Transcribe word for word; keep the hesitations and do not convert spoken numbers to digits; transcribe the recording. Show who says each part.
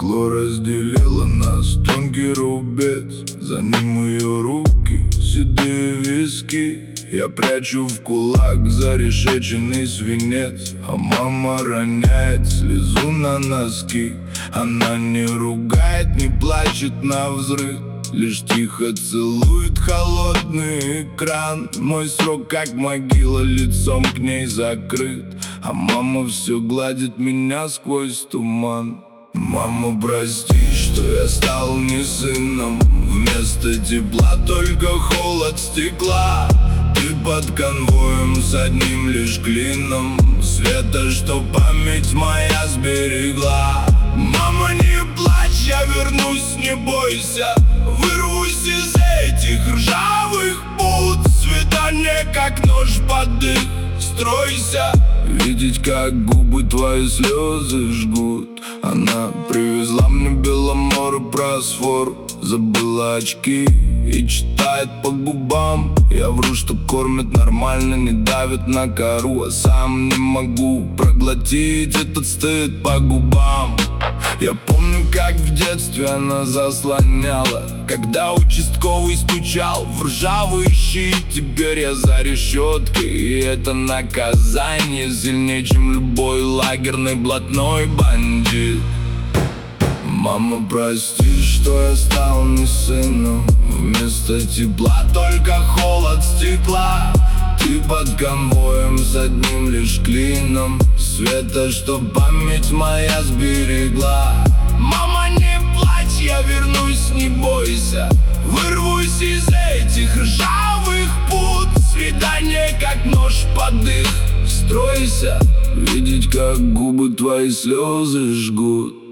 Speaker 1: Стекло разделило нас, тонкий рубец. За ним ее руки, седые виски. Я прячу в кулак зарешеченный свинец, а мама роняет слезу на носки. Она не ругает, не плачет навзрыд, лишь тихо целует холодный экран. Мой срок как могила, лицом к ней закрыт, а мама все гладит меня сквозь туман. Мама, прости, что я стал не сыном. Вместо тепла только холод стекла. Ты под конвоем с одним лишь клином света, что память моя сберегла. Мама, не плачь, я вернусь, не бойся. Вырвусь из этих ржавых пут. Свидание как нож под дых, стройся. Видеть, как губы твои слезы жгут. Она привезла мне Беломор и просфор, забыла очки и читает по губам. Я вру, что кормят нормально, не давят на кору, а сам не могу проглотить этот стыд по губам. Я помню, как в детстве она заслоняла, когда участковый стучал в ржавый щит. Теперь я за решеткой, и это наказание сильнее, чем любой лагерный блатной бандит. Мама, прости, что я стал не сыном. Вместо тепла только холод стекла. Ты под конвоем с одним лишь клином света, что память моя сберегла. Мама, не плачь, я вернусь, не бойся. Вырвусь из этих ржавых пут. Свидание как нож под дых, стройся. Видеть, как губы твои слезы жгут.